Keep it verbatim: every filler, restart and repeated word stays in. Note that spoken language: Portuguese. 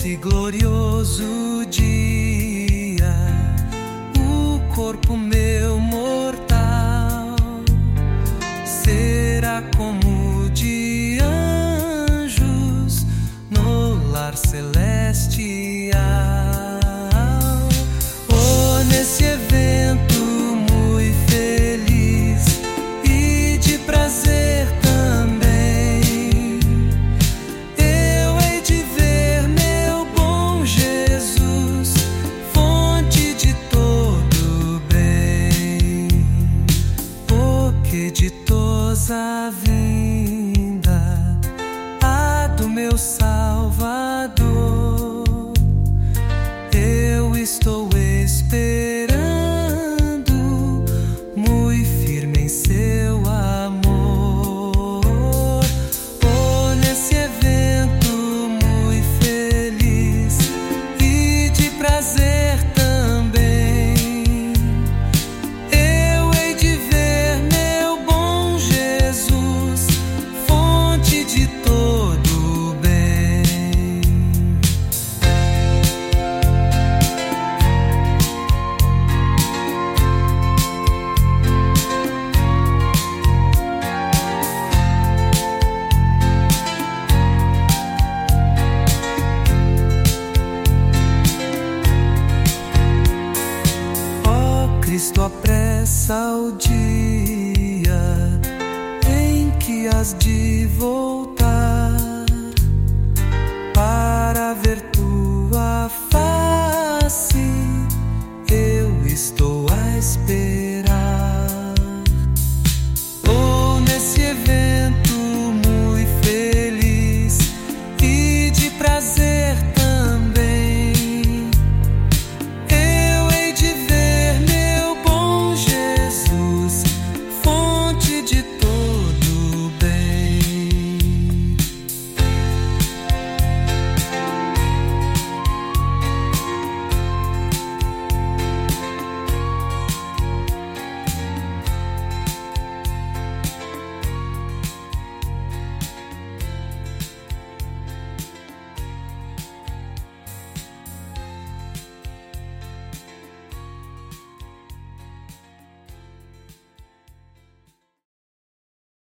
Nesse glorioso dia, o corpo meu mortal será como de anjos no lar celestial. Oh, nesse evento muito feliz e de prazer também, eu hei de ver meu bom Jesus, fonte de todo bem. Oh, que ditosa vinda a do meu Salvador, eu estou esperando, muito firme em seu amor. Oh, nesse evento muito feliz e de prazer também, eu hei de ver meu bom Jesus, fonte de todo bem. Cristo apressa o dia em que has de voltar.